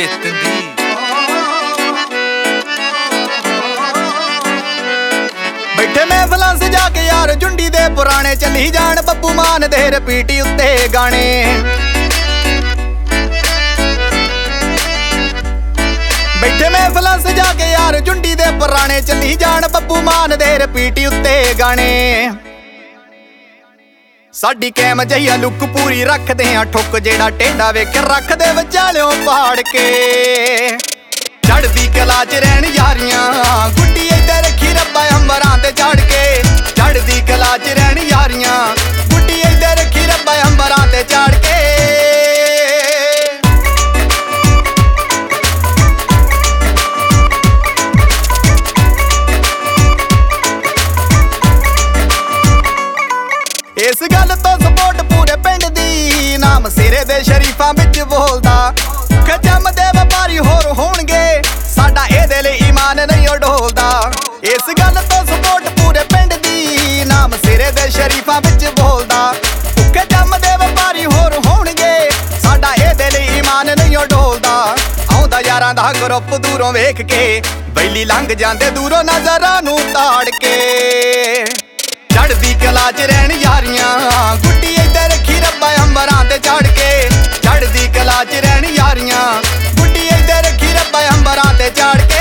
ਤਿੰਦੀ ਬੈਠੇ ਮਹਿਫਲਾਂ ਸਜਾ ਕੇ ਯਾਰ ਜੁੰਡੀ ਦੇ ਪੁਰਾਣੇ ਚੱਲੀ ਜਾਣ ਬੱਬੂ ਮਾਨ ਦੇ ਰਿਪੀਟ ਉੱਤੇ ਗਾਣੇ। ਬੈਠੇ ਮਹਿਫਲਾਂ ਸਜਾ ਕੇ ਯਾਰ ਜੁੰਡੀ ਦੇ ਪੁਰਾਣੇ ਚੱਲੀ ਜਾਣ ਬੱਬੂ ਮਾਨ ਦੇ ਰਿਪੀਟ ਉੱਤੇ ਗਾਣੇ। ਸਾਡੀ ਕੈਮ ਜਈਆ ਲੁੱਕ ਪੂਰੀ ਰੱਖਦੇ ਆ ਠੁੱਕ ਜਿਹੜਾ ਟੇਡਾ ਵੇਖ ਰੱਖਦੇ ਵਿਚਾਲਿਓਂ ਪਾੜ ਕੇ। ਚੜ੍ਹਦੀ ਕਲਾ 'ਚ ਰਹਿਣ ਯਾਰੀਆਂ ਗੁੱਡੀ ਇੱਧਰ ਰੱਖੀ ਰੱਬਾ ਅੰਬਰਾਂ ਤੇ ਚੜ ਕੇ। ਚੜ੍ਹਦੀ ਕਲਾ 'ਚ ਰਹਿਣ ਯਾਰੀਆਂ ਗੁੱਡੀ ਇੱਧਰ ਰੱਖੀ ਰੱਬਾ ਅੰਬਰਾਂ ਤੇ ਚੜ ਕੇ। ਇਸ ਗੱਲ ਤੋਂ ਸਪੋਰਟ ਪੂਰੇ ਪਿੰਡ ਦੀ ਨਾਮ ਸਿਰੇ ਦੇ ਸ਼ਰੀਫਾਂ ਵਿੱਚ ਬੋਲਦਾ। ਖਜਮ ਦੇ ਵਪਾਰੀ ਹੋਰ ਹੋਣਗੇ ਸਾਡਾ ਇਹਦੇ ਲਈ ਈਮਾਨ ਨਹੀਂ ਡੋਲਦਾ। ਇਸ ਗੱਲ ਤੋਂ ਸਪੋਰਟ ਪੂਰੇ ਪਿੰਡ ਦੀ ਨਾਮ ਸਿਰੇ ਦੇ ਸ਼ਰੀਫਾਂ ਵਿੱਚ ਬੋਲਦਾ। ਖਜਮ ਦੇ ਵਪਾਰੀ ਹੋਰ ਹੋਣਗੇ ਸਾਡਾ ਇਹਦੇ ਲਈ ਈਮਾਨ ਨਹੀਂ ਡੋਲਦਾ। ਆਉਂਦਾ ਯਾਰਾਂ ਦਾ ਗਰੁੱਪ ਦੂਰੋਂ ਵੇਖ ਕੇ ਬੈਲੀ ਲੰਘ ਜਾਂਦੇ ਦੂਰੋਂ ਨਜ਼ਰਾਂ ਨੂੰ ਤਾੜ ਕੇ। ਚੜ੍ਹਦੀ ਕਲਾ 'ਚ ਰਹਿਣ ਯਾਰੀਆਂ ਗੁੱਡੀ ਇੱਧਰ ਰੱਖੀ ਰੱਬਾ ਅੰਬਰਾਂ ਤੇ ਚੜ ਕੇ। ਚੜ੍ਹਦੀ ਕਲਾ 'ਚ ਰਹਿਣ ਯਾਰੀਆਂ ਗੁੱਡੀ ਇੱਧਰ ਰੱਖੀ ਰੱਬਾ ਅੰਬਰਾਂ ਤੇ ਚੜ ਕੇ।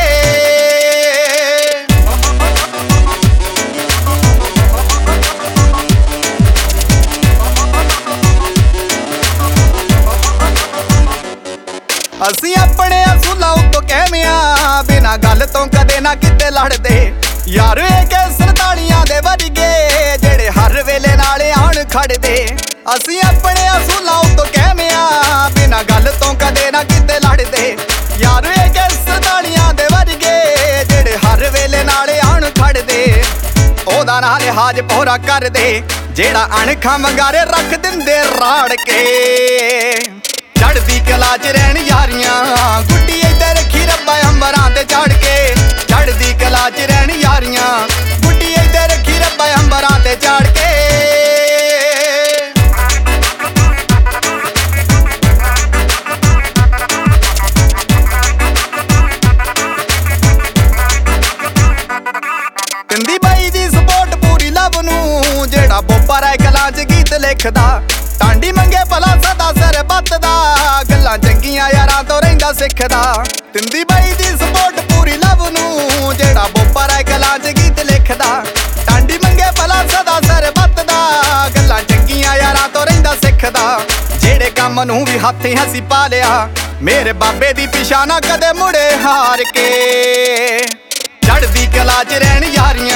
ਅਸੀਂ ਆਪਣੇ ਅਸੂਲਾਂ ਉੱਤੋਂ ਕਹਿਮਿਆਂ ਬਿਨਾਂ ਗੱਲ ਤੋਂ ਕਦੇ ਨਾ ਕਿਤੇ ਲੜਦੇ। ਯਾਰ ਇਹ ਕਿ 47 ਦੇ ਵਰਗੇ ਜਿਹੜੇ ਹਰ ਵੇਲੇ ਨਾਲ ਆਣ ਖੜਦੇ। ਅਸੀਂ ਆਪਣੇ ਅਸੂਲਾਂ ਉੱਤੋਂ ਕਹਿਮਿਆਂ ਬਿਨਾਂ ਗੱਲ ਤੋਂ ਕਦੇ ਨਾ ਕਿਤੇ ਲੜਦੇ। ਯਾਰ ਇਹ ਕਿ 47 ਦੇ ਵਰਗੇ ਜਿਹੜੇ ਹਰ ਵੇਲੇ ਨਾਲ ਆਣ ਖੜਦੇ। ਉਹਦਾ ਨਾਲ ਲਿਹਾਜ਼ ਪੂਰਾ ਕਰਦੇ ਜਿਹੜਾ ਅਣਖਾਂ ਵੰਗਾਰੇ ਰੱਖ ਦਿੰਦੇ ਰਾੜ ਕੇ। ਚੜ੍ਹਦੀ ਕਲਾ 'ਚ ਰਹਿਣ ਯਾਰੀਆਂ ਗੁੱਡੀ ਇੱਧਰ ਰੱਖੀ ਰੱਬਾ ਅੰਬਰਾਂ ਤੇ ਚੜ ਕੇ। ਚੜ੍ਹਦੀ ਕਲਾ 'ਚ ਰਹਿਣ ਯਾਰੀਆਂ ਗੁੱਡੀ ਇੱਧਰ ਰੱਖੀ ਰੱਬਾ ਅੰਬਰਾਂ ਤੇ ਚੜ ਕੇ। ਤਿੰਦੀ ਬਾਈ ਦੀ ਸਪੋਰਟ ਪੂਰੀ ਲਵ ਨੂੰ ਜਿਹੜਾ ਬੋਪਾ ਰਾਏ ਕਲਾਂ 'ਚ ਗੀਤ ਲਿਖਦਾ। ਟਾਂਡੀ ਮੰਗੇ ਭਲਾ ਸਦਾ ਸਿਰ ਬੱਤਦਾ ਗੱਲਾਂ ਚੰਗੀਆਂ ਯਾਰਾਂ ਤੋਂ ਰਹਿੰਦਾ ਸਿੱਖਦਾ। ਤਿੰਦੀ ਬਾਈ ਦੀ ਸਪੋਰਟ ਪੂਰੀ ਲਵ ਨੂੰ ਜਿਹੜਾ ਬੋਪਾ ਰਾਏ ਕਲਾਂ 'ਚ ਗੀਤ ਲਿਖਦਾ। ਟਾਂਡੀ ਮੰਗੇ ਭਲਾ ਸਦਾ ਸਿਰ ਬੱਤਦਾ ਗੱਲਾਂ ਚੰਗੀਆਂ ਯਾਰਾਂ ਤੋਂ ਰਹਿੰਦਾ ਸਿੱਖਦਾ। ਜਿਹੜੇ ਕੰਮ ਨੂੰ ਵੀ ਹੱਥੀਂ ਹੱਸੀ ਪਾ ਲਿਆ ਮੇਰੇ ਬਾਬੇ ਦੀ ਪਿਛਾਣਾ ਕਦੇ ਮੁੜੇ ਹਾਰ ਕੇ। ਚੜ੍ਹਦੀ ਕਲਾ 'ਚ ਰਹਿਣ ਯਾਰੀਆਂ